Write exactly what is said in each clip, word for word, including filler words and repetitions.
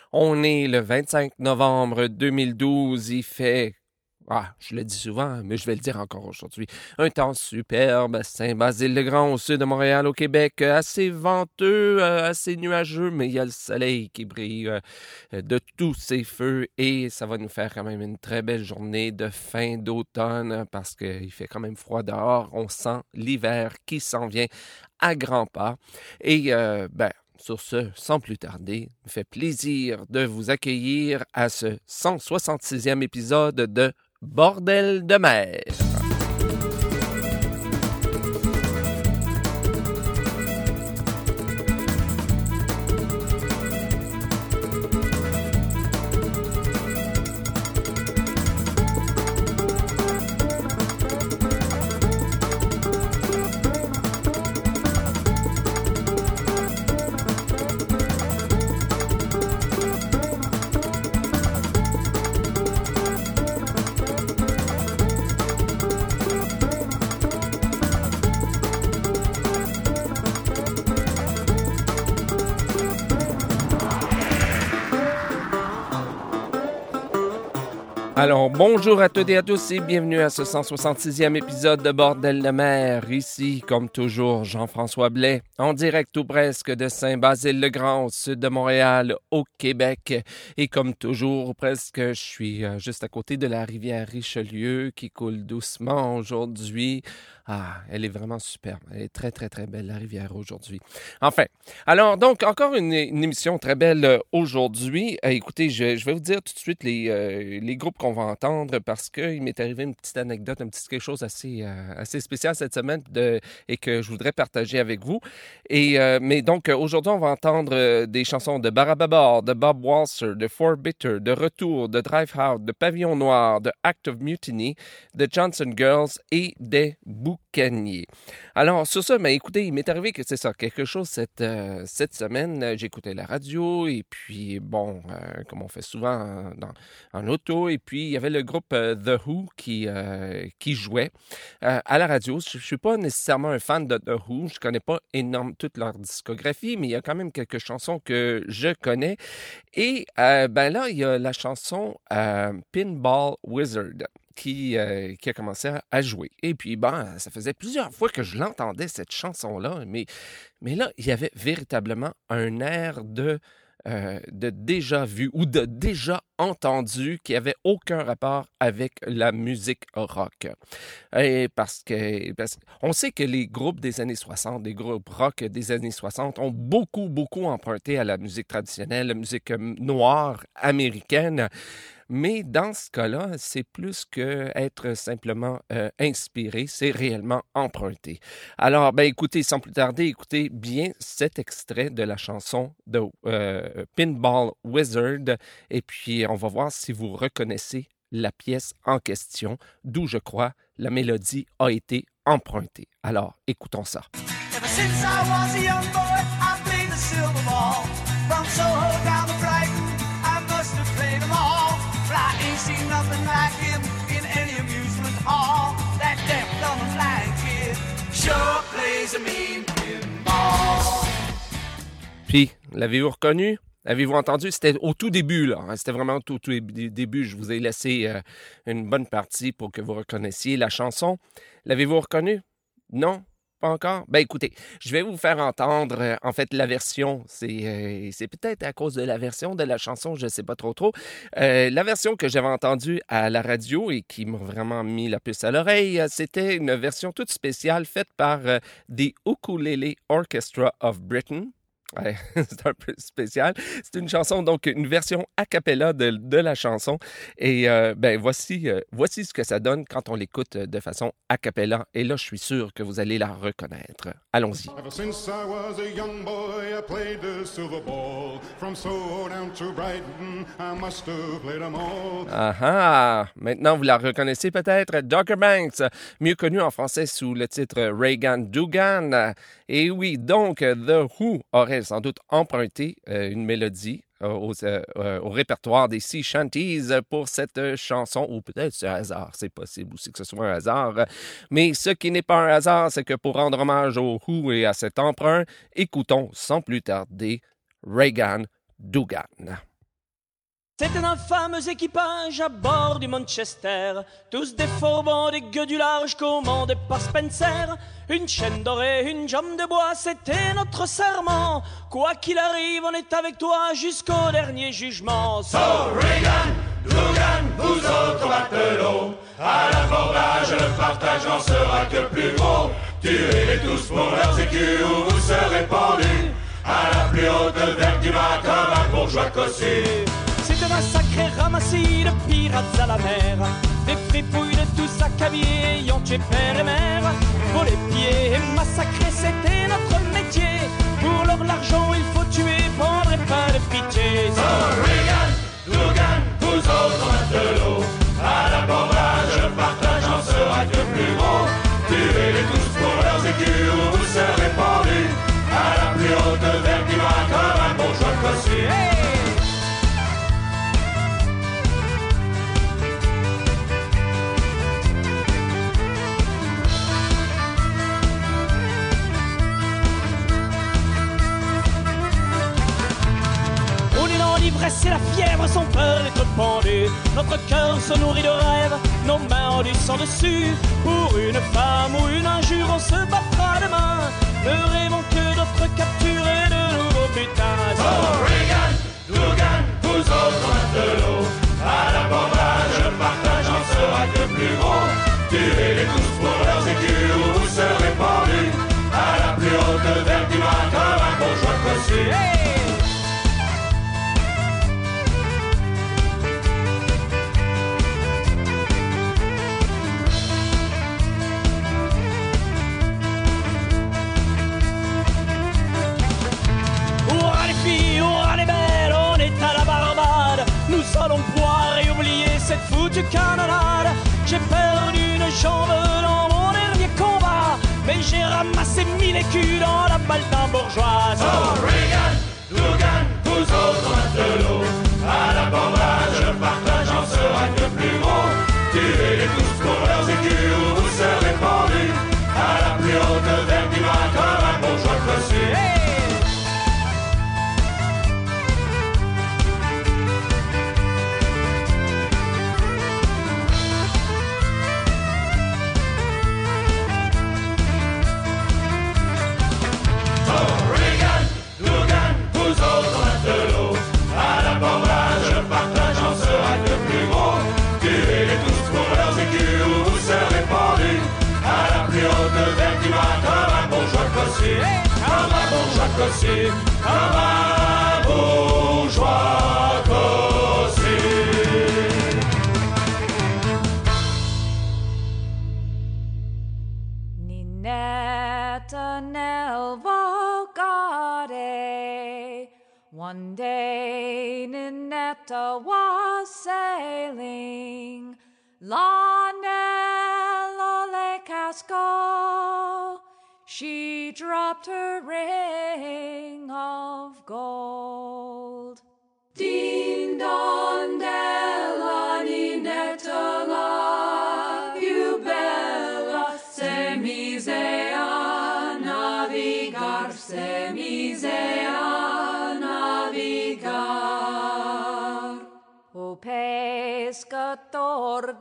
On est le vingt-cinq novembre deux mille douze, il fait, ah, je le dis souvent, mais je vais le dire encore aujourd'hui, un temps superbe à Saint-Basile-le-Grand, au sud de Montréal, au Québec, assez venteux, assez nuageux, mais il y a le soleil qui brille de tous ses feux et ça va nous faire quand même une très belle journée de fin d'automne parce qu'il fait quand même froid dehors. On sent l'hiver qui s'en vient à grands pas et euh, ben, sur ce, sans plus tarder, il me fait plaisir de vous accueillir à ce cent soixante-sixième épisode de Bordel de mer. Alors, bonjour à toutes et à tous et bienvenue à ce cent soixante-sixième épisode de Bordel de mer. Ici, comme toujours, Jean-François Blais, en direct ou presque de Saint-Basile-le-Grand, au sud de Montréal, au Québec. Et comme toujours, presque, je suis euh, juste à côté de la rivière Richelieu qui coule doucement aujourd'hui. Ah, elle est vraiment superbe. Elle est très, très, très belle, la rivière, aujourd'hui. Enfin, alors, donc, encore une, une émission très belle euh, aujourd'hui. Euh, écoutez, je, je vais vous dire tout de suite les, euh, les groupes qu'on va entendre parce qu'il m'est arrivé une petite anecdote, un petit quelque chose assez, euh, assez spécial cette semaine de, et que je voudrais partager avec vous. Et, euh, mais donc, aujourd'hui, on va entendre euh, des chansons de Barababar, de Bob Walser, de Four Bitter, de Retour, de Drive Out, de Pavillon Noir, de Act of Mutiny, de Johnson Girls et des Boucaniers. Alors, sur ça, ben, écoutez, il m'est arrivé que c'est ça, quelque chose cette, euh, cette semaine. J'écoutais la radio et puis, bon, euh, comme on fait souvent dans, en auto, et puis il y avait le groupe euh, The Who qui, euh, qui jouait euh, à la radio. Je ne suis pas nécessairement un fan de The Who, je ne connais pas énorme toute leur discographie, mais il y a quand même quelques chansons que je connais. Et euh, ben là, il y a la chanson euh, Pinball Wizard. Qui, euh, qui a commencé à, à jouer. Et puis, ben, ça faisait plusieurs fois que je l'entendais, cette chanson-là, mais, mais là, il y avait véritablement un air de, euh, de déjà vu ou de déjà entendu qui n'avait aucun rapport avec la musique rock. Et parce que, parce qu'on sait que les groupes des années soixante, les groupes rock des années soixante ont beaucoup, beaucoup emprunté à la musique traditionnelle, la musique noire américaine. Mais dans ce cas-là, c'est plus qu'être simplement euh, inspiré, c'est réellement emprunté. Alors, ben écoutez, sans plus tarder, écoutez bien cet extrait de la chanson de euh, Pinball Wizard, et puis on va voir si vous reconnaissez la pièce en question, d'où je crois la mélodie a été empruntée. Alors, écoutons ça. Ever since I was a young boy, I played the silver ball. From Soho down to Brighton, I must have played them all. I ain't seen nothing like him in any amusement hall. That deaf, dumb, and blind kid sure plays a mean pinball. Puis, l'avez-vous reconnu? Avez-vous entendu? C'était au tout début, là. C'était vraiment au tout, tout début. Je vous ai laissé euh, une bonne partie pour que vous reconnaissiez la chanson. L'avez-vous reconnu? Non? Pas encore? Ben écoutez, je vais vous faire entendre, euh, en fait, la version. C'est, euh, c'est peut-être à cause de la version de la chanson, je ne sais pas trop trop. Euh, la version que j'avais entendue à la radio et qui m'a vraiment mis la puce à l'oreille, c'était une version toute spéciale faite par euh, The Ukulele Orchestra of Britain. Ouais, c'est un peu spécial. C'est une chanson, donc une version a cappella de, de la chanson. Et euh, ben voici, euh, voici ce que ça donne quand on l'écoute de façon a cappella. Et là, je suis sûr que vous allez la reconnaître. Allons-y. Ever since I was a young boy, I played the silver ball. From Soho down to Brighton, I must have played them all. Ah ah! Maintenant, vous la reconnaissez peut-être. Dogger Banks, mieux connu en français sous le titre Reagan Dugan. Et oui, donc, The Who aurait sans doute emprunté euh, une mélodie euh, aux, euh, au répertoire des Sea Shanties pour cette euh, chanson, ou peut-être c'est un hasard, c'est possible aussi que ce soit un hasard. Mais ce qui n'est pas un hasard, c'est que pour rendre hommage au Who et à cet emprunt, écoutons sans plus tarder Reagan Dugan. C'était un fameux équipage à bord du Manchester, tous des faurbons, des gueux du large commandés par Spencer. Une chaîne dorée, une jambe de bois, c'était notre serment. Quoi qu'il arrive, on est avec toi jusqu'au dernier jugement. So Reagan, Dougan, vous autres matelots, à l'abordage, le partage n'en sera que plus gros. Tuez-les tous pour leurs écus ou vous serez pendus à la plus haute vergue du mât comme un bourgeois cossu. C'est un sacré ramassis de pirates à la mer, des fripouilles de tous accablés ayant tué père et mère. Pour les pieds et massacrer, c'était notre métier. Pour leur l'argent, il faut tuer, prendre et pas de pitié. So Reagan, Dougan, vous autres matelots, à l'abordage, le partage en sera que plus gros. Tuez-les tous pour leurs écus ou vous serez pendus à la plus haute vergue du mât comme un bourgeois cossu. Hey! L'ivresse et la fièvre sont peur d'être pendus. Notre cœur se nourrit de rêves, nos mains ont du sang dessus. Pour une femme ou une injure, on se battra demain. Ne rêvons que d'autres captures et de nouveaux butins. So Reagan, Dougan, vous autres matelots, à l'abordage, le partage en sera que plus gros. Tuez-les tous pour leurs écus ou vous serez pendus à la plus haute vergue du mât comme un bourgeois cossu. Hey! Nous allons boire et oublier cette foutue canonnade. J'ai perdu une jambe dans mon dernier combat, mais j'ai ramassé mille écus dans la balle d'un bourgeois. So Reagan, Dougan, vous autres matelots, à l'abordage, le partage en sera que plus gros. Tuez-les tous pour leurs écus ou vous serez pendus à la plus haute vergue du mât comme un bourgeois cossu. Hey! Comme un bourgeois cossu, comme un bourgeois cossu. Ninetta nel vocare. One day Ninetta was sailing, la nello le casco. She dropped her ring of gold. Din don della Ninetta la più bella, se mise a navigar, se mise a navigar. O pescator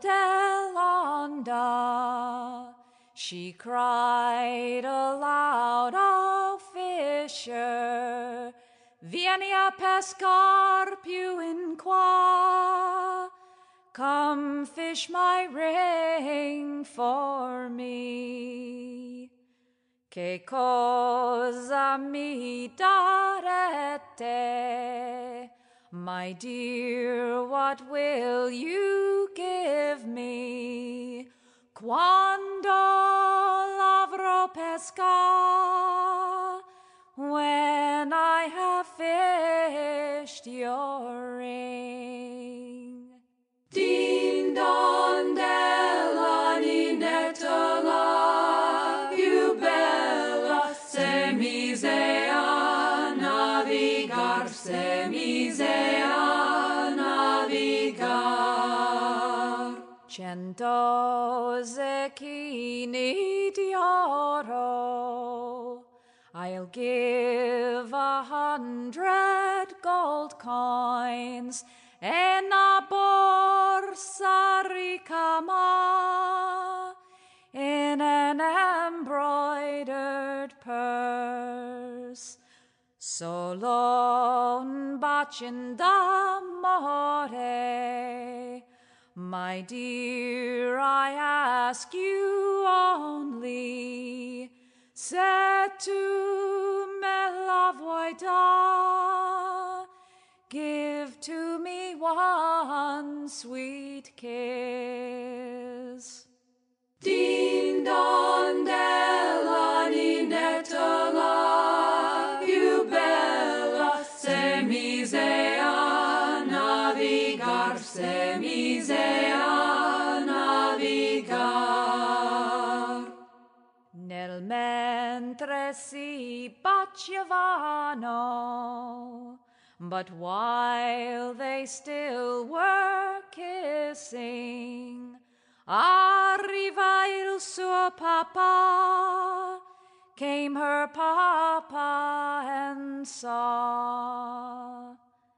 dell'onda, she cried aloud, O fisher, vieni a pescar più in qua. Come fish my ring for me. Che cosa mi darete? My dear, what will you give me? Quando l'avrò pesca, when I have fished your ring. Din don della Ninetta la più bella, se mise a navigar, se mise a navigar. Cento zecchini di oro, I'll give a hundred gold coins, en la borsa ricama, in an embroidered purse. Solo un bacin d'amore, my dear, I ask you only, se tu me la vuoi dar, give to me one sweet kiss. Din don della ninettola più bella, se mise a navigar, se mise a navigar. Nel mentre si baciavano, but while they still were kissing, arriva il suo papa, came her papa and saw.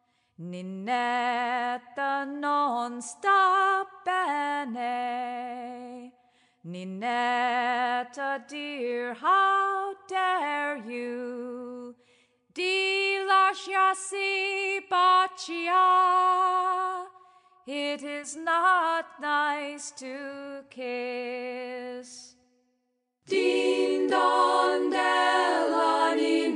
Ninetta non sta bene, Ninetta dear, how dare you di lasciarsi baciare? It is not nice to kiss. Din don della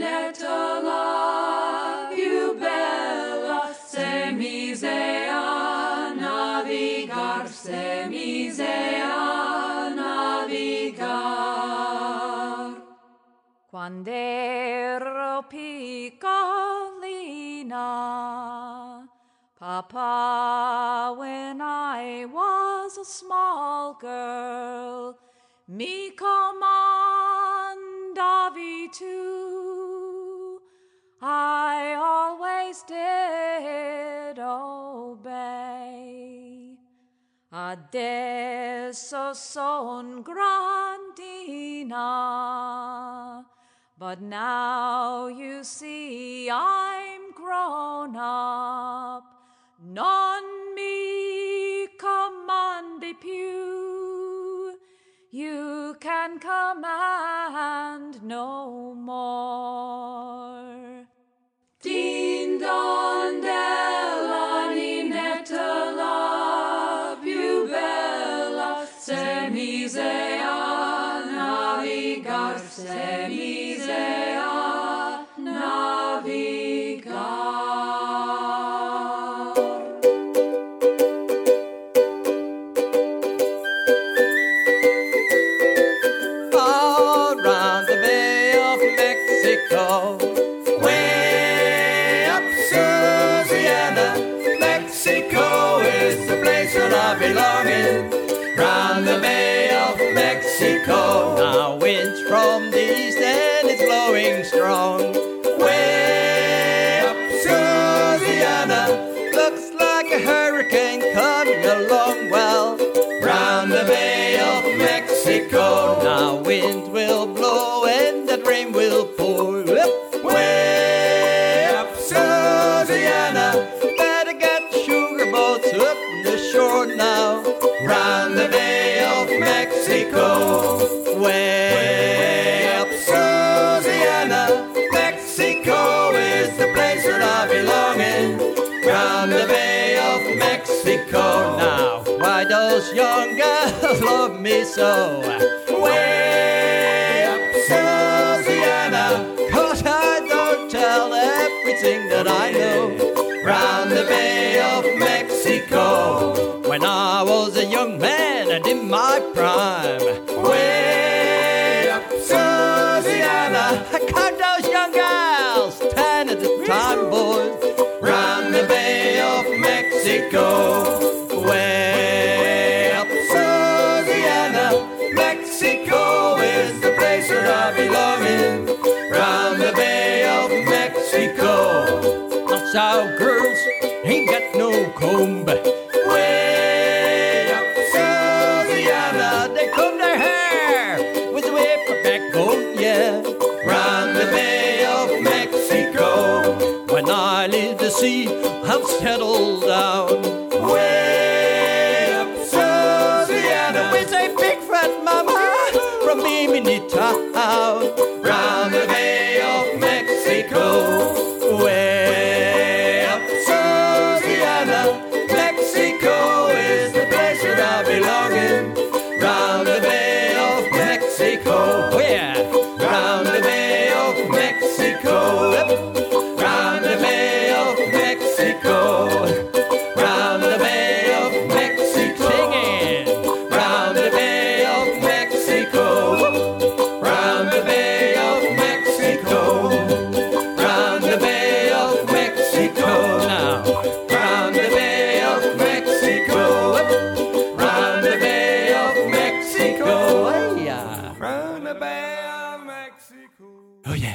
ninettola più bella, se mise a navigar, se mise a navigar. Quand'ero piccolina, Papa, when I was a small girl, mi comandavi tu, I always did obey. Adesso son grandina, but now you see I'm grown up. Non mi comandi più, you can command no more. Din don della ninettola più bella, se mise a navigar, se mise a navigar. Way up Louisiana, Mexico is the place that I belongin'. Round the Bay of Mexico, now winds from the east and it's blowing strong. Way up Louisiana, looks like a hurricane coming along. Well, round the Bay of Mexico, now wind will blow and that rain will pour. Way up Louisiana, better get sugar boats up the shore now. Round the Bay of Mexico, way up Louisiana, Mexico is the place that I belong in. Round the Bay of Mexico, now why those young girls love me so? Way up Louisiana, 'cause I don't tell everything that I know. Round the Bay of Mexico, when I was a young man and in my prime. Way up Louisiana, I count those young gals, ten at a time, boys. Round the Bay of Mexico, way up Louisiana, Mexico is the place that I belong in. Round the Bay of Mexico, that's how girls ain't got no comb. Way up Louisiana, they comb their hair with a whip backbone, yeah. Round the Bay of Mexico, when I leave the sea, I'm settle down. Way up Louisiana, with a big fat mama from Bimini town, round the Bay of Mexico. Way up Louisiana, Mexico is the place that I belong in. Round the Bay of Mexico, oh yeah, round the Bay of Mexico, round the Bay of Mexico, round the Bay of Mexico, singing, round the Bay of Mexico, round the Bay of Mexico, round the Bay of Mexico now, round the Bay of Mexico, round the Bay of Mexico, oh yeah, round the Bay of Mexico, oh yeah.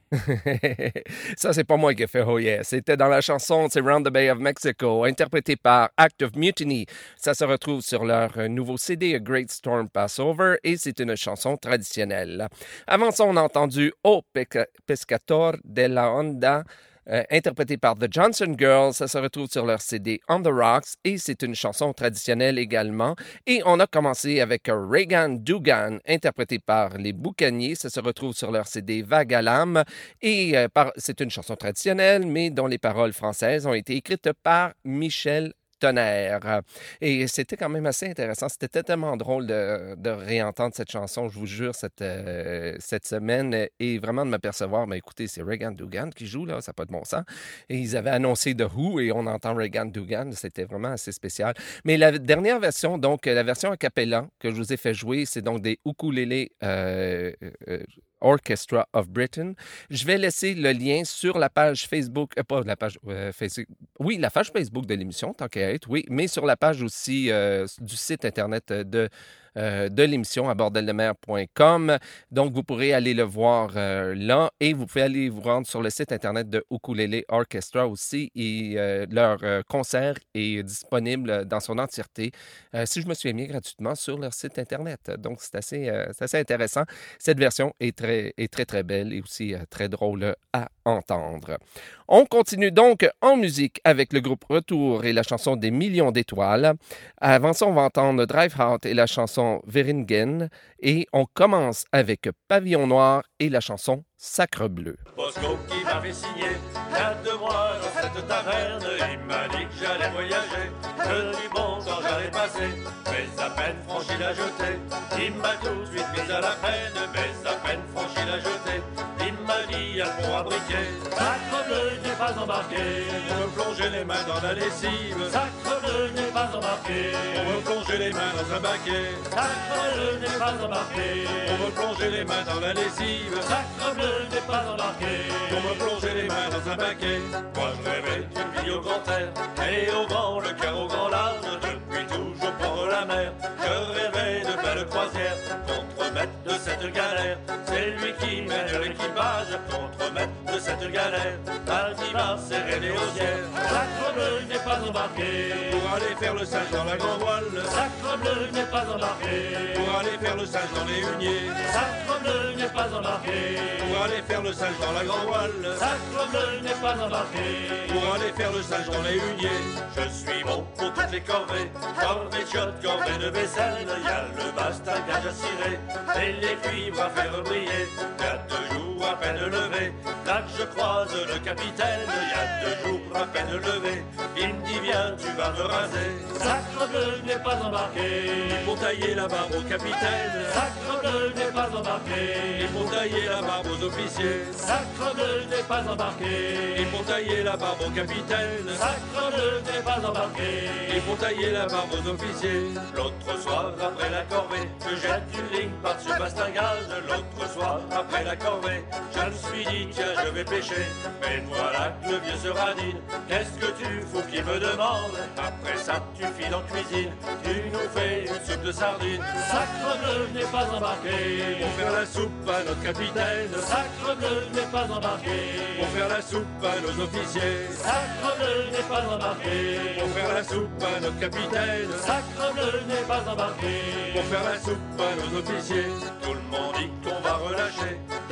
Ça, c'est pas moi qui ai fait Oh Yeah. C'était dans la chanson c'est Round the Bay of Mexico, interprété par Act of Mutiny. Ça se retrouve sur leur nouveau C D A Great Storm Passover et c'est une chanson traditionnelle. Avant ça, on a entendu O Pescator de la Honda, Euh, interprété par The Johnson Girls. Ça se retrouve sur leur C D On the Rocks et c'est une chanson traditionnelle également. Et on a commencé avec Reagan Dugan, interprété par les Boucaniers. Ça se retrouve sur leur C D Vague à l'âme et euh, par... c'est une chanson traditionnelle, mais dont les paroles françaises ont été écrites par Michel Tonnerre. Et c'était quand même assez intéressant. C'était tellement drôle de, de réentendre cette chanson, je vous jure, cette, euh, cette semaine, et vraiment de m'apercevoir, mais écoutez, c'est Reagan Dugan qui joue, là, ça n'a pas de bon sens. Et ils avaient annoncé The Who, et on entend Reagan Dugan, c'était vraiment assez spécial. Mais la dernière version, donc, la version a cappella que je vous ai fait jouer, c'est donc des ukulélés euh, euh, Orchestra of Britain. Je vais laisser le lien sur la page Facebook, euh, pas la page euh, Facebook, oui, la page Facebook de l'émission, tant qu'à être, oui, mais sur la page aussi euh, du site Internet de Euh, de l'émission à bordel de mer point com. Donc, vous pourrez aller le voir euh, là et vous pouvez aller vous rendre sur le site Internet de Ukulele Orchestra aussi et euh, leur euh, concert est disponible dans son entièreté, euh, si je me souviens bien, gratuitement sur leur site Internet. Donc, c'est assez, euh, c'est assez intéressant. Cette version est très, est très, très belle et aussi euh, très drôle à entendre. On continue donc en musique avec le groupe Retour et la chanson Des millions d'étoiles. Avant ça, on va entendre Drive Out et la chanson Veringen. Et on commence avec Pavillon Noir et la chanson Sacre Bleu. Bosco qui m'avait signé il y a deux mois dans cette taverne, il m'a dit que j'allais voyager, que du bon temps j'allais passer, mais à peine franchi la jetée, il m'a tout de suite mis à la peine, mais à peine franchi la jetée, il m'a dit à pont à briquet, Sacre Bleu n'est pas embarqué, on me plonger les mains dans la lessive, Sacre Bleu n'est pas embarqué, on me plonger les mains dans un baquet, Sacre Bleu n'est pas embarqué, on me plonger les mains dans la lessive, Sacre Bleu n'est pas embarqué, on me plonger les mains dans un baquet. Moi je rêvais d'une vie au grand air et au vent, le cœur au grand large, depuis toujours prendre la mer. Je rêvais de belles croisières, contre-maître de cette galère. C'est lui qui mène l'équipage, contre-maître de cette galère. Altimar, serré des osières, Sacre Bleu n'est pas embarqué, pour aller faire le sage dans la grande voile. Sacre Bleu n'est pas embarqué, pour aller faire le sage dans les huniers. Sacre Bleu n'est pas embarqué, pour aller faire le sage dans la grande voile. Sacre Bleu n'est pas embarqué, pour aller faire le sage dans les huniers. Je suis bon pour toutes les corvées, corvée de chiottes, corvée de vaisselle. Y a le bastingage à cirer et les cuivres à faire briller. Y a deux jours à peine levé, là que je croise le capitaine. Y a deux jours à peine levé, il me dit viens tu vas me raser. Sacre Bleu n'est pas embarqué, il faut tailler la barbe au capitaine. Sacre Bleu n'est pas embarqué, il faut tailler la barbe aux officiers. Sacre Bleu n'est pas embarqué, il faut tailler la barbe au capitaine. Sacre Bleu n'est pas embarqué, il faut tailler la barbe aux officiers. L'autre soir après la corvée, je jette une ligne par-dessus bastingage. L'autre soir après la corvée, je me suis dit tiens je vais pêcher. Mais voilà que le vieux se radine, qu'est-ce que tu fous qui me demande? Après ça tu files en cuisine, tu nous fais une soupe de sardines. Sacre Bleu n'est pas embarqué, pour faire la soupe à notre capitaine. Sacre Bleu n'est pas embarqué, pour faire la soupe à nos officiers. Sacre Bleu n'est pas embarqué, pour faire la soupe à notre capitaine. Sacre Bleu n'est pas embarqué, pour faire la soupe à nos officiers. Tout le monde dit qu'on va relâcher dans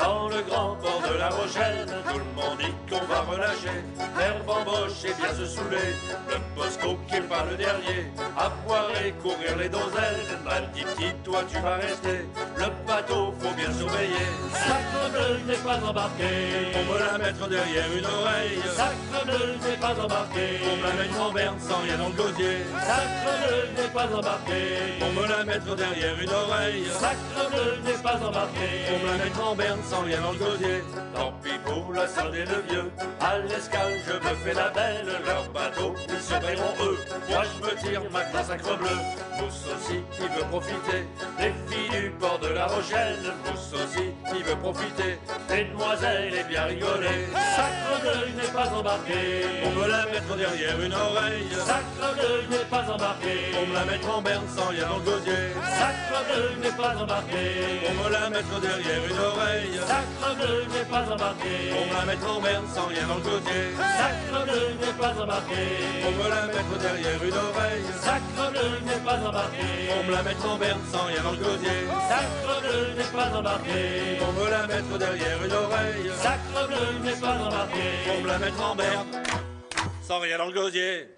dans le grand port de La Rochelle. Tout le monde dit qu'on va relâcher, faire bamboche et bien se saouler. Le Bosco qui est pas le dernier, à boire et courir les donzelles. Malditi, toi tu vas rester, le bateau faut bien surveiller. Sacre-bleu n'est pas embarqué, on veut la mettre derrière une oreille. Sacre-bleu n'est pas embarqué, on me la mettre en berne sans rien dans le gosier. Sacre-bleu n'est pas embarqué, on veut la mettre derrière une oreille. Sacre-bleu n'est pas embarqué, on me la mettre en berne sans rien dans le gosier. Tant pis pour la solde et le vieux, à l'escale je me fais la belle. Leur bateau, ils surveilleront eux, moi je me tire maintenant Sacre-bleu. Mousse aussi qui veut profiter des filles du port de La Rochelle. Mousse aussi qui veut profiter des demoiselles et bien rigoler. Sacre-bleu n'est pas embarqué, on veut la mettre derrière une oreille. Sacre-bleu n'est pas embarqué, on me la mettre en berne sans rien dans le gosier. Sacre-bleu n'est pas embarqué, on veut la mettre derrière une oreille. Sacre-bleu n'est pas embarqué, on me la mettre en berne sans rien dans le gosier. Sacre-bleu n'est pas embarqué, on veut la mettre derrière une oreille. Sacre-bleu n'est pas embarqué, on me la mettre en berne sans rien dans le gosier. Sacre-bleu n'est pas embarqué, on veut la mettre derrière une oreille. Sacre-bleu n'est pas embarqué, on me la mettre en berne sans rien dans le gosier.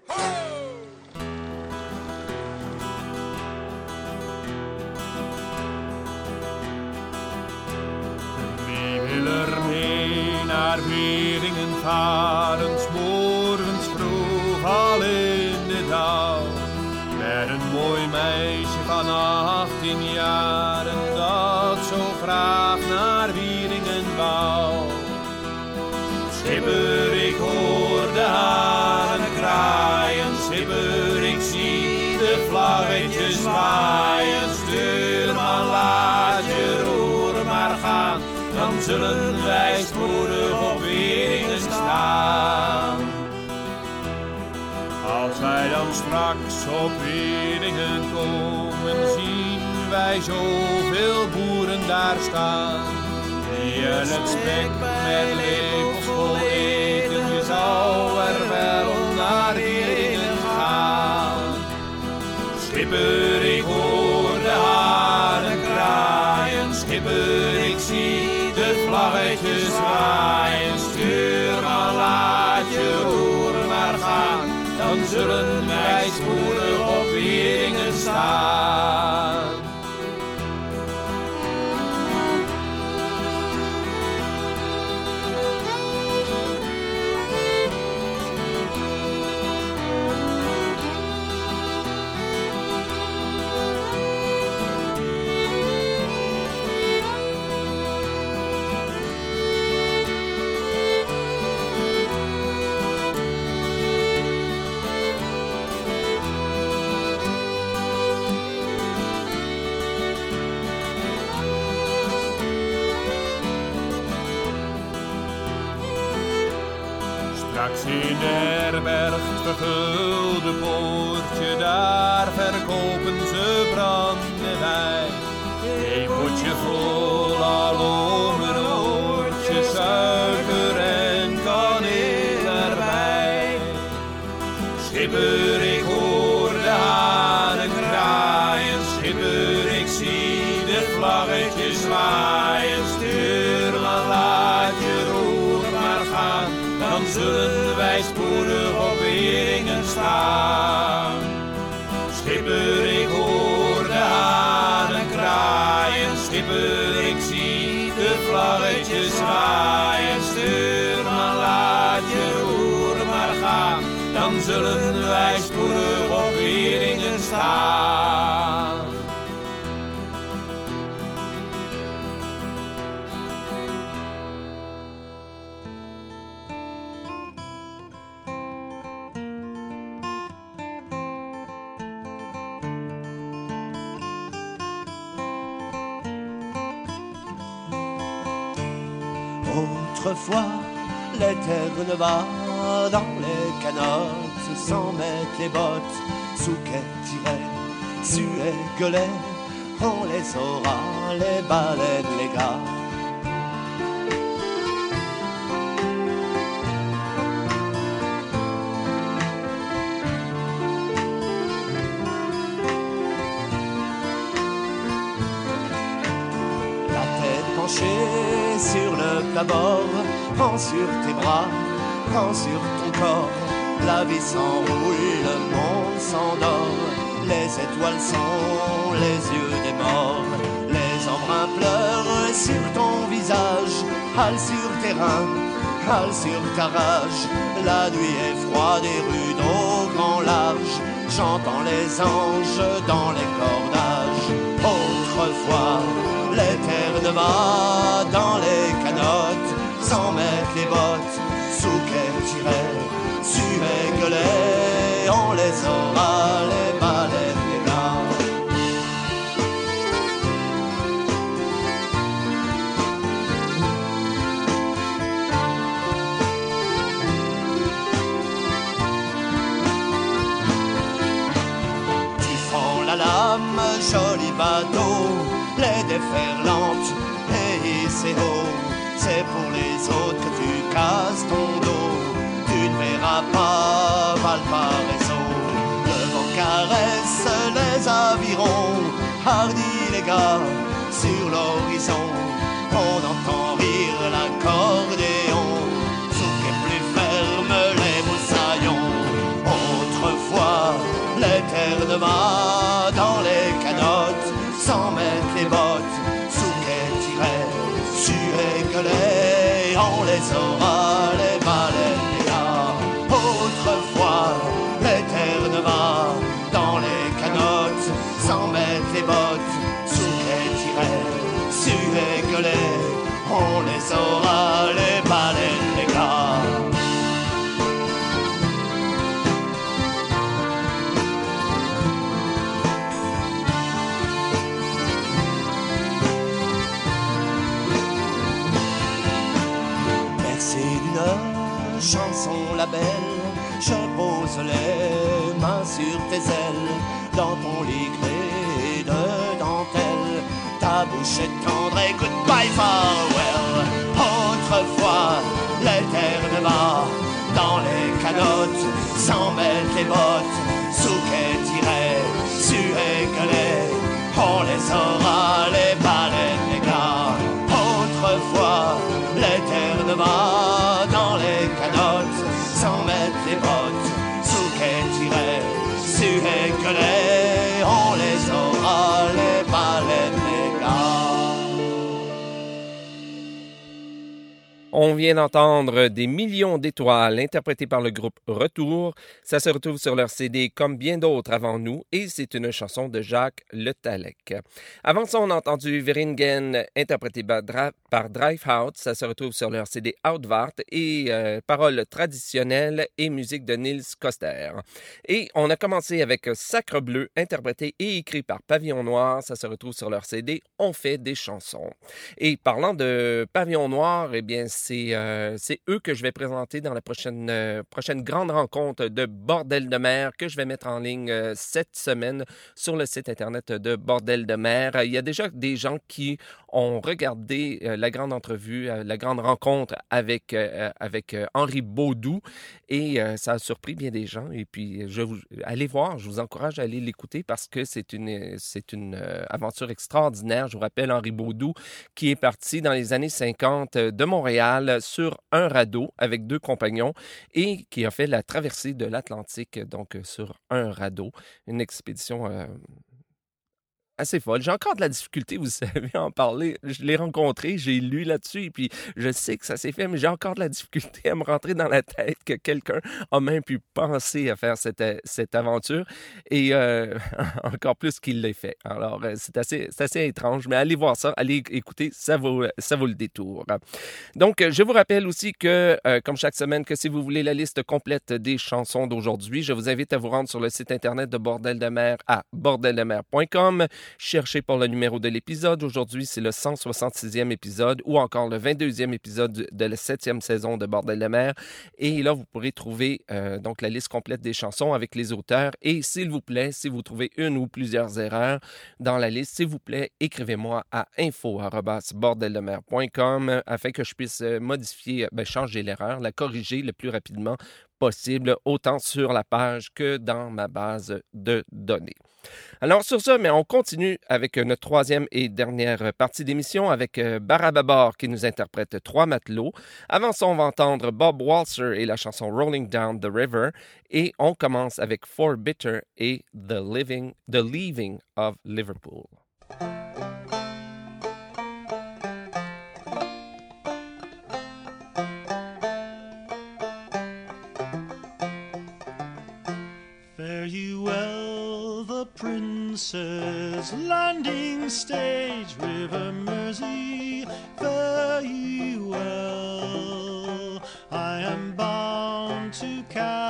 Wie wil er mee naar Wieringen varen, 's morgens vroeg al in de dauw. Met een mooi meisje van achttien jaar en dat zo graag naar Wieringen wou. Schipper, ik hoor de hanen kraaien, schipper, ik zie de vlaggetjes waaien. Stuurman, laat je roer maar gaan, dan zullen wij spoedig op Wieringen staan. Als wij dan straks op Wieringen komen, zien wij zoveel boeren daar staan. Die het spek met lepels vol eten, je zou er wel naar Wieringen gaan. Schipper, ik hoor de hanen kraaien, schipper, ik zie de vlaggetjes zwaaien. Stuurman, laat je roer maar gaan, dan zullen wij spoedig op Wieringen staan. Straks in Herberg, het vergulde poortje, daar verkopen ze brandewijn. Een potje vol aloom, een oortje suiker en kaneel erbij. Schipper, ik hoor de hanen kraaien, schipper, ik zie de vlaggetjes zwaaien. Stuurman, laat je roer maar gaan, dan zullen wij spoedig op Wieringen staan. Schipper, ik hoor de hanen kraaien, schipper, ik zie de vlaggetjes zwaaien. Stuurman, laat je roer maar gaan, dan zullen wij spoedig op Wieringen staan. Autrefois, les terres va dans les canottes, sans mettre les bottes, sous qu'elles tiraient, suaient, gueulaient, on les saura, les baleines, les gars. La tête penchée sur le plat-bord, prends sur tes bras, prends sur ton corps. La vie s'enroule, le monde s'endort. Les étoiles sont les yeux des morts. Les embruns pleurent sur ton visage. Hale sur tes reins, hale sur ta rage. La nuit est froide et rude au grand large. J'entends les anges dans les cordages. Autrefois, les terres va dans les canottes, sans mettre les bottes, sous qu'elles tiraient, suaient, gueulaient, on les aura, les baleines, les gars. Tu fends la lame, joli bateau, les déferlantes, et c'est haut, c'est pour les autres que tu casses ton dos. Tu ne verras pas Valparaiso. Le vent caresse les avirons, hardis les gars, sur l'horizon. On entend rire l'accordéon, souquet plus ferme les moussaillons. Autrefois, les terres de mât dans les canottes, sans mettre les bottes, sous qu'elles tiraient, suaient, gueulaient, on les aura, les baleines, les gars. Autrefois, les terres de mât, dans les canottes, sans mettre les bottes, sous qu'elles tiraient, suaient, gueulaient, on les aura, les baleines, les gars. Chanson la belle, je pose les mains sur tes ailes, dans ton lit gris de dentelle, ta bouche est tendre et goodbye farewell. Autrefois, les terres de bas, dans les canottes, sans mettre les bottes, sous qu'elles tiraient, suaient, gueulaient, on les aura, les baleines, les gars. Autrefois, les terres de bas, dans les canottes, sans mettre les bottes, sous qu'elles tiraient, suaient, gueulaient, on les aura, les baleines, les gars. On vient d'entendre Des millions d'étoiles interprétées par le groupe Retour. Ça se retrouve sur leur C D Comme bien d'autres avant nous et c'est une chanson de Jacques Le Tallec. Avant ça, on a entendu Veringen interprété par, Dra- par Drivehout. Ça se retrouve sur leur C D Outvart et euh, paroles traditionnelles et musique de Niels Koster. Et on a commencé avec Sacre Bleu interprété et écrit par Pavillon Noir. Ça se retrouve sur leur C D On fait des chansons. Et parlant de Pavillon Noir, eh bien, C'est, euh, c'est eux que je vais présenter dans la prochaine, euh, prochaine grande rencontre de Bordel de mer que je vais mettre en ligne euh, cette semaine sur le site internet de Bordel de mer. Il y a déjà des gens qui ont regardé euh, la grande entrevue, euh, la grande rencontre avec, euh, avec euh, Henri Baudou et euh, ça a surpris bien des gens. Et puis, je vous, allez voir, je vous encourage à aller l'écouter parce que c'est une, c'est une euh, aventure extraordinaire. Je vous rappelle Henri Baudou qui est parti dans les années cinquante de Montréal sur un radeau avec deux compagnons et qui a fait la traversée de l'Atlantique donc sur un radeau. Une expédition euh, assez folle. J'ai encore de la difficulté, vous savez, à en parler. Je l'ai rencontré, j'ai lu là-dessus et puis je sais que ça s'est fait, mais j'ai encore de la difficulté à me rentrer dans la tête que quelqu'un a même pu penser à faire cette, cette aventure et euh, encore plus qu'il l'ait fait. Alors, c'est assez, c'est assez étrange, mais allez voir ça, allez écouter, ça vaut, ça vaut le détour. Donc, je vous rappelle aussi que, euh, comme chaque semaine, que si vous voulez la liste complète des chansons d'aujourd'hui, je vous invite à vous rendre sur le site internet de Bordel de mer à bordel de mer point com. Cherchez pour le numéro de l'épisode. Aujourd'hui, c'est le cent soixante-sixième épisode ou encore le vingt-deuxième épisode de la septième saison de Bordel de mer. Et là, vous pourrez trouver euh, donc la liste complète des chansons avec les auteurs. Et s'il vous plaît, si vous trouvez une ou plusieurs erreurs dans la liste, s'il vous plaît, écrivez-moi à info arobase bordel de mer point com afin que je puisse modifier, ben, changer l'erreur, la corriger le plus rapidement possible, autant sur la page que dans ma base de données. Alors sur ça, mais on continue avec notre troisième et dernière partie d'émission avec Barababar qui nous interprète Trois matelots. Avant ça, on va entendre Bob Walser et la chanson Rolling Down the River. Et on commence avec For Bitter et The, Living, The Leaving of Liverpool. Fare you well, the Princess Landing Stage, River Mersey, fare you well. I am bound to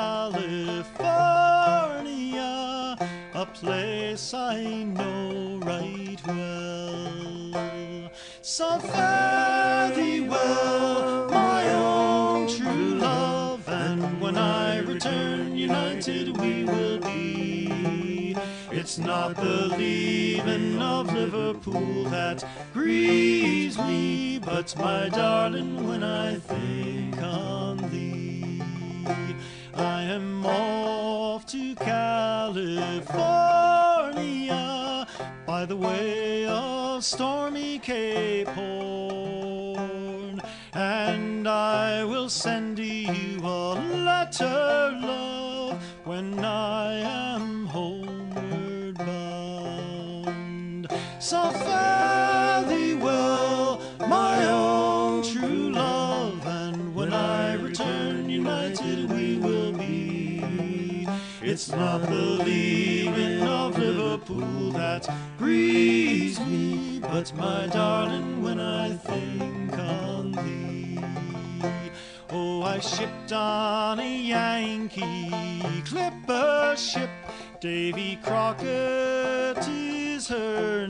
California, a place I know right well. So fare thee well, my own true love, and when I return united we will be. It's not the leaving of Liverpool that grieves me, but my darling, when I think on thee. I am off to California by the way of stormy Cape Horn, and I will send you a letter, love, when I am homeward bound. So fare thee well, my own true love, and when I return united we will be. It's not the leaving of Liverpool that grieves me, but my darling, when I think on thee. Oh, I shipped on a Yankee clipper ship, Davy Crockett is her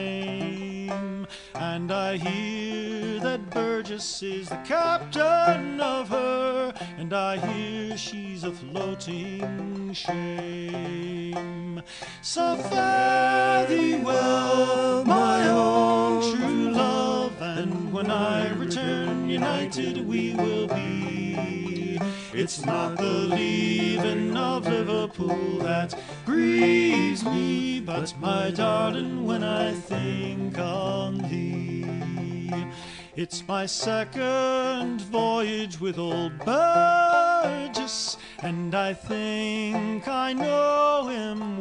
name, and I hear that Burgess is the captain of her, and I hear she's a floating shame. So fare thee well, my own true love, and when I return united we will be. It's not the leaving of Liverpool that grieves me, but my darling, when I think on thee. It's my second voyage with old Burgess, and I think I know him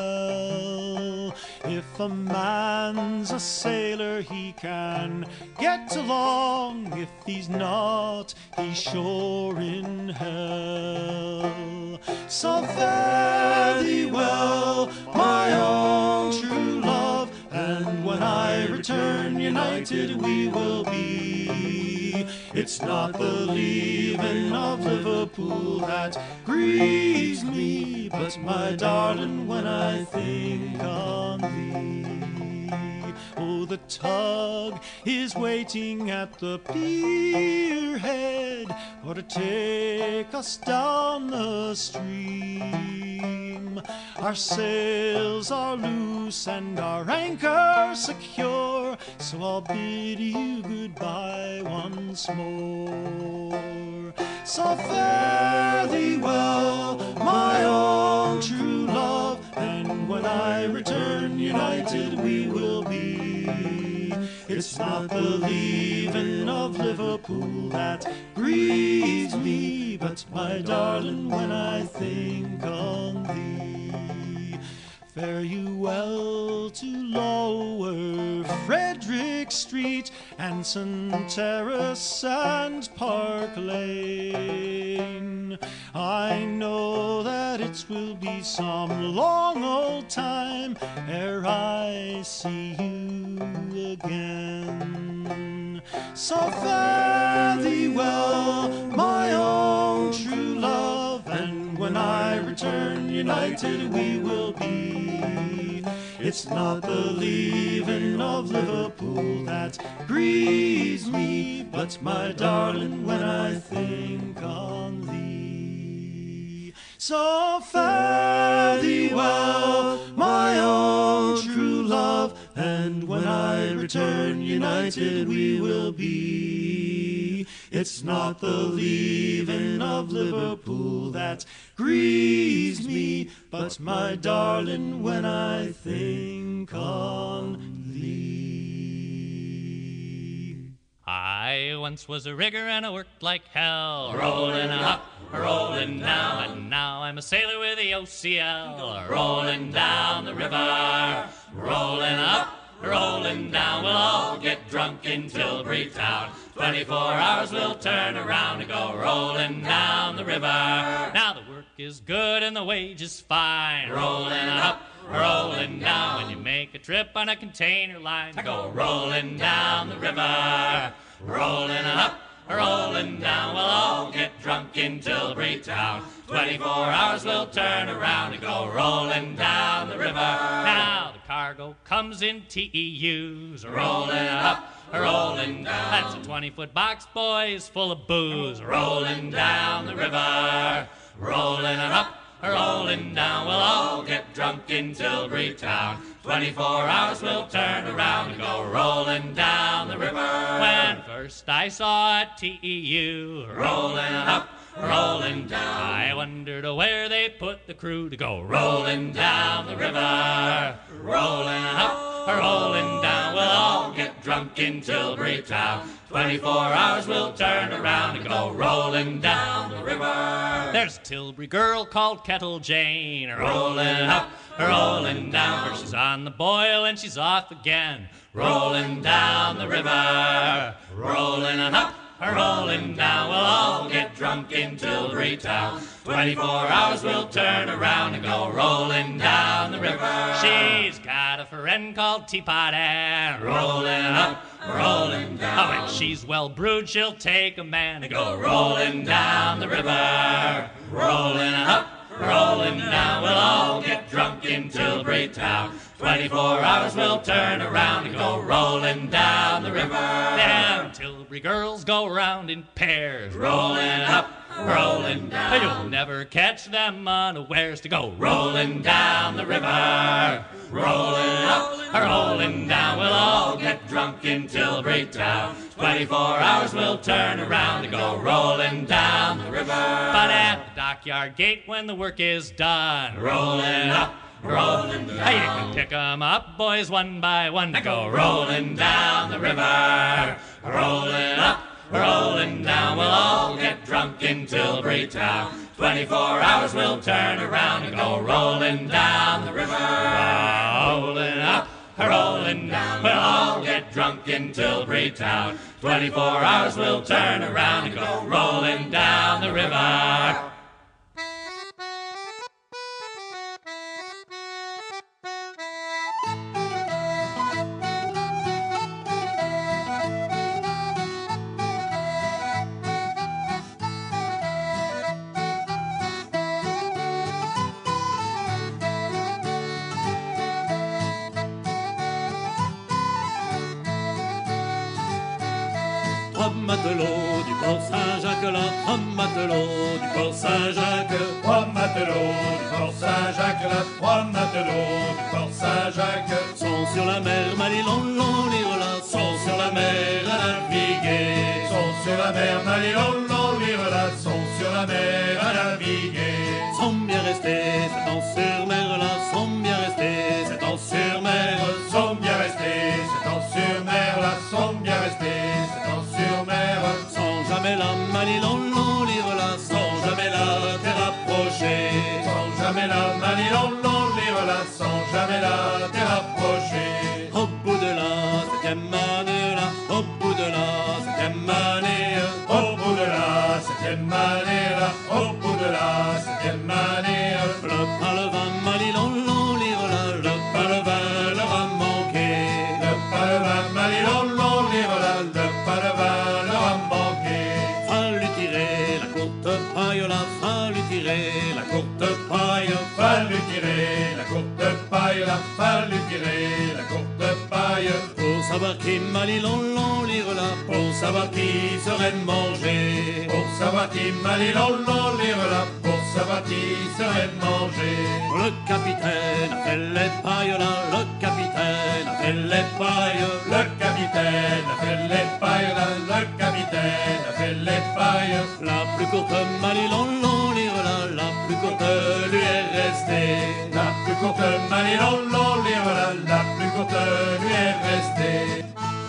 well. If a man's a sailor, he can get along. If he's not, he's sure in hell. So fare thee well, my own true love, and when I return united we will be. It's not the leaving of Liverpool that grieves me, but my darling, when I think on thee. Oh, the tug is waiting at the pier head for to take us down the stream. Our sails are loose and our anchor secure, so I'll bid you goodbye once more. So fare thee well, my own true love, and when I return united we will be. It's not the leaving of Liverpool that grieves me, but my darling, when I think on thee. Fare you well to Lower Frederick Street, Anson Terrace and Park Lane. I know that it will be some long old time ere I see you again. So fare thee well, my own true love, and when I return united we will be. It's not the leaving of Liverpool that grieves me, but my darling, when I think on thee. So fare thee well, my own true love, and when I return united we will be. It's not the leaving of Liverpool that grieves me, but my darling, when I think on thee. I once was a rigger and I worked like hell, rolling up, rolling down, and now I'm a sailor with the O C L, rolling down the river, rolling up, rolling down. We'll all get drunk in Tilbury Town. Twenty-four hours we'll turn around and go rolling down the river. Now the work is good and the wage is fine, rolling up, rolling down. When you make a trip on a container line, go rolling down the river, rolling up, rolling down. We'll all get drunk in Tilbury Town. Twenty-four hours we'll turn around and go rolling down the river. Now the cargo comes in T E Us, rolling up, rolling down. That's a twenty-foot box, boys, full of booze, rolling down the river, rolling up, rolling down. We'll all get drunk in Tilbury Town. Twenty-four hours we'll turn around and go rolling down the river. When first I saw a T E U rolling up, rolling down, I wondered where they put the crew to go rolling down the river, rolling up, rolling down. We'll all get drunk in Tilbury Town. Twenty-four hours we'll turn around and go rolling down the river. There's a Tilbury girl called Kettle Jane, rolling up, rolling down. First she's on the boil and she's off again, rolling down the river, rolling up, rolling down. We'll all get drunk in Tilbury Town. Twenty-four hours we'll turn around and go rolling down the river. She's got a friend called Teapot Ann, rolling up, rolling down. Oh, when she's well brewed, she'll take a man and go rolling down the river, rolling up, rolling down. We'll all get drunk in Tilbury Town. Twenty-four hours we'll turn around and go rolling down the river. Them Tilbury girls go round in pairs, rolling up, rolling down. You'll never catch them unawares to go rolling down the river, rolling up, rolling down. We'll all get drunk in Tilbury Town. Twenty-four hours we'll turn around and go rolling down the river. But at the dockyard gate when the work is done, rolling up, rolling down. Hey, you can pick 'em up, boys, one by one to go rolling down the river, rolling up, rolling down. We'll all get drunk in Tilbury Town. Twenty-four hours we'll turn around and go rolling down the river, rolling up, rolling down. We'll all get drunk in Tilbury Town. Twenty-four hours we'll turn around and go rolling down the river. Trois matelots du port Saint-Jacques, là, trois matelots du port Saint-Jacques, Trois matelots du port Saint-Jacques, là, trois matelots du port Saint-Jacques sont sur la mer, Malilon, l'on lire là, sont sur la mer à naviguer, sont sur la mer, Malilon, l'on lire là, sont sur la mer à naviguer. sont bien restés, sept ans sur mer là, sont bien restés, sept ans sur mer, Sont bien restés, sept ans sur mer, là, sont bien restés, sept ans sur mer. sans jamais la Malilon, l'on lire là, sans jamais la terre approchée, Sans jamais la Malilon, l'on lire là, sans jamais la terre approchée. au bout de la septième année là, au bout de la septième année, Au bout de la septième année, là, au bout de la septième année, le pain, le vin, Malilon, l'on lire là, le pain, le vin leur a manqué, le pain, le vin, Malilon, l'on lire là, le pain, le vin leur a manqué. fallut tirer la courte paille là, fallut tirer la courte paille, Fallut tirer la courte paille, là, fallut tirer la courte paille. pour savoir qui Malilon, l'on lire là, pour savoir qui serait mangé, Pour savoir qui Malilon, l'on lire là, pour savoir qui serait mangé. le capitaine a fait les pailles là, le capitaine a fait les pailles, Le capitaine a fait les pailles, là, le capitaine a fait les pailles. La plus courte Malilon, lire-la, la plus courte lui est restée. La plus courte Malilon, lire-la, la plus courte lui est restée.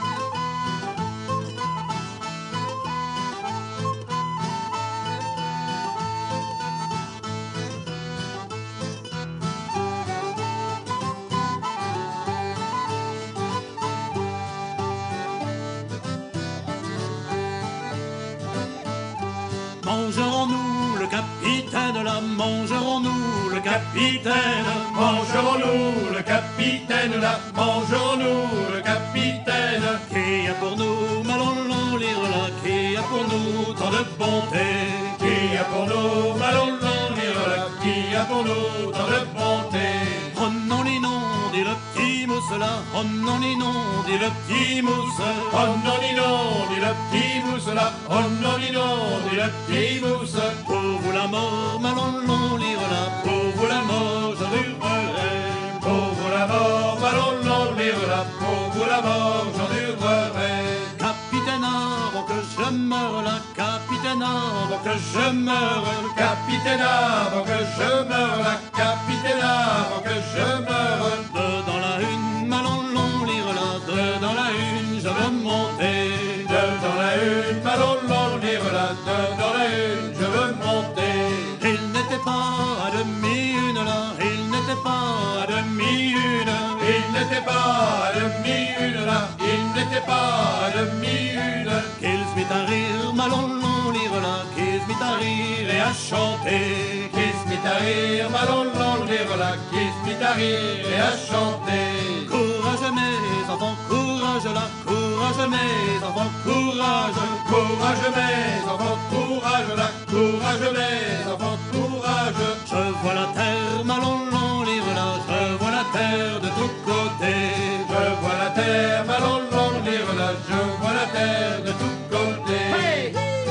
Mangerons-nous le capitaine là, mangerons-nous le capitaine, mangerons-nous le capitaine là, mangerons-nous le capitaine. Qui a pour nous, Malon, lire là, qui a pour nous tant de bonté, qui a pour nous, Malon, lire là, qui a pour nous tant de bonté. Oh non, les non, dit le petit mousse là, oh non, les non, dit le petit mousse, oh non, les non, dit le petit mousse là, oh non, les non, dit le petit mousse. Pour vous la mort, Malon, lire là, pour vous la mort, j'endurerai. Pour vous la mort, Malon, lire là, pour vous la mort, j'endurerai. Capitaine, avant que je meure là, capitaine, avant que je meure, capitaine, avant que je meure là, capitaine, avant que je meure. Deux dans la une, Malon, lire là, deux dans la une, je veux monter. Deux dans la une, Malon, lire là, deux dans la une, je veux monter. Il n'était pas à demi-une là, il n'était pas à demi-une. Il n'était pas à demi-une là, il n'était pas à demi-une. Qu'il se mit à rire, Malon, lire là, qu'il se mit à rire et à chanter. Qu'il se mit à rire, Malon, lire là, qu'il se mit à rire et à chanter. Courage mes enfants, courage là, courage mes enfants, courage. Courage mes enfants, courage là, courage mes enfants, courage. Je vois la terre, Malon, lire là, je vois la terre de tous côtés. Je vois la terre, Malon, lire là, je vois la terre de tous côtés. Hey!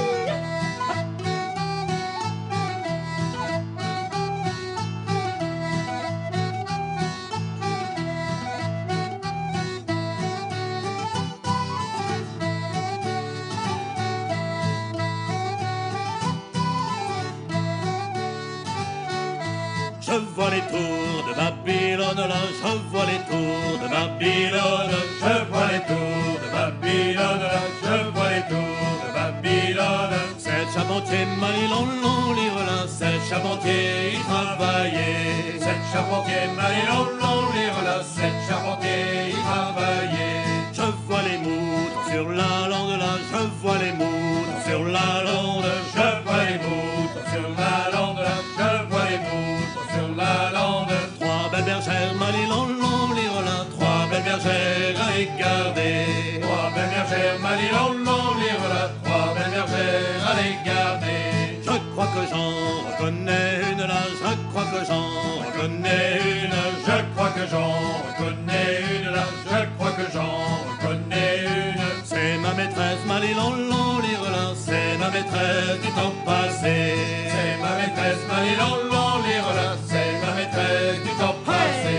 Je vois les tours de Babylone là, je vois les tours de Babylone, je vois les tours de Babylone là, je vois les tours de Babylone. Sept charpentiers Malilon, lire là, sept charpentiers y travaillaient. Sept charpentiers Malilon, lire là, sept charpentiers y travaillaient. Je vois les moutons sur la lande là, je vois les moutons sur la lande, je vois les moutons sur la lande là, je vois les moutons sur la lande. Trois belles bergères, Malilon, lire là, trois belles bergères à les garder. Trois belles bergères, Malilon, lire là, trois belles bergères à les garder. Je crois que j'en reconnais une là, je crois que j'en reconnais une. Je crois que j'en reconnais une là, je crois que j'en reconnais une. C'est ma maîtresse, Malilon, lire là, c'est ma maîtresse du temps passé. C'est ma maîtresse, Malilon, lire là, c'est ma maîtresse du temps passé.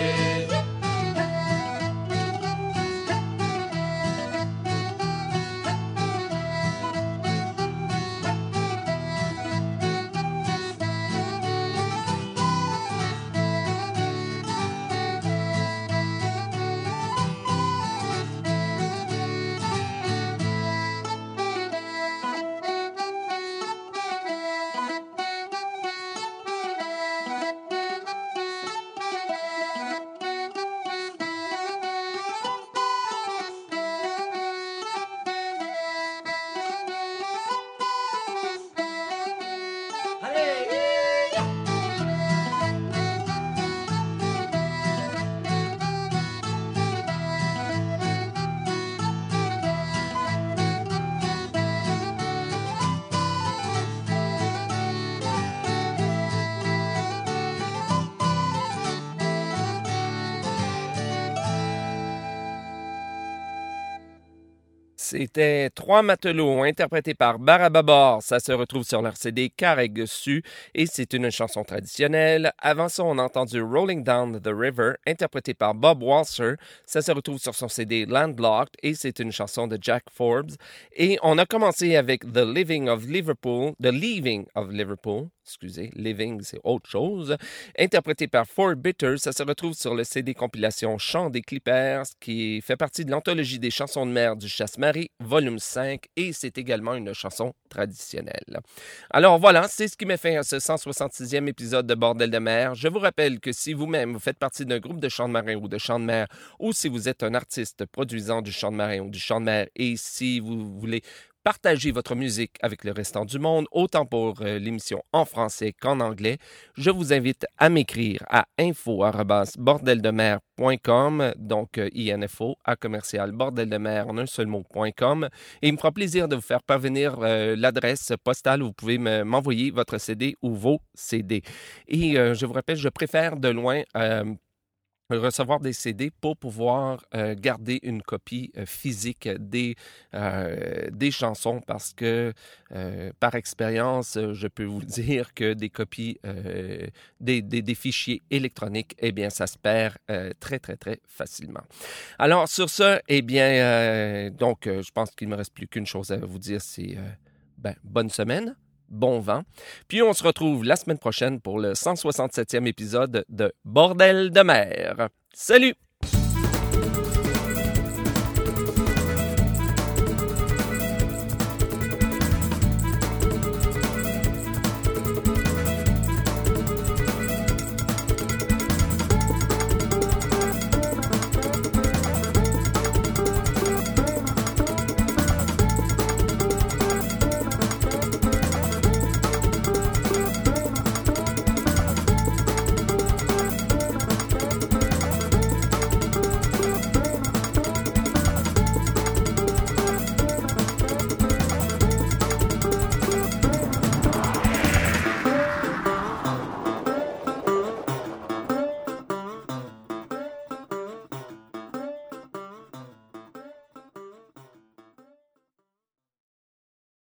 C'était Trois matelots interprétés par Barababor. Ça se retrouve sur leur C D Carreg-Su et c'est une chanson traditionnelle. Avant ça, on a entendu Rolling Down the River interprété par Bob Walser. Ça se retrouve sur son C D Landlocked et c'est une chanson de Jack Forbes. Et on a commencé avec The Living of Liverpool, The Leaving of Liverpool. Excusez, Living, c'est autre chose. Interprété par Four Bitters, ça se retrouve sur le C D compilation Chants des Clippers, qui fait partie de l'anthologie des chansons de mer du Chasse-Marée, volume cinq, et c'est également une chanson traditionnelle. Alors voilà, c'est ce qui met fin à ce cent soixante-sixième épisode de Bordel de mer. Je vous rappelle que si vous-même vous faites partie d'un groupe de chants de marin ou de chants de mer, ou si vous êtes un artiste produisant du chant de marin ou du chant de mer, et si vous voulez partagez votre musique avec le restant du monde, autant pour euh, l'émission en français qu'en anglais. Je vous invite à m'écrire à info arobase bordel de mer point com, donc euh, info à commercial bordel de mer en un seul mot point com. Et il me fera plaisir de vous faire parvenir euh, l'adresse postale où vous pouvez me, m'envoyer votre C D ou vos C D. Et euh, je vous rappelle, je préfère de loin Euh, recevoir des C D pour pouvoir euh, garder une copie euh, physique des, euh, des chansons parce que, euh, par expérience, je peux vous dire que des copies, euh, des, des, des fichiers électroniques, eh bien, ça se perd euh, très, très, très facilement. Alors, sur ce, eh bien, euh, donc, euh, je pense qu'il ne me reste plus qu'une chose à vous dire, c'est euh, ben, bonne semaine. Bon vent. Puis on se retrouve la semaine prochaine pour le cent soixante-septième épisode de Bordel de mer. Salut!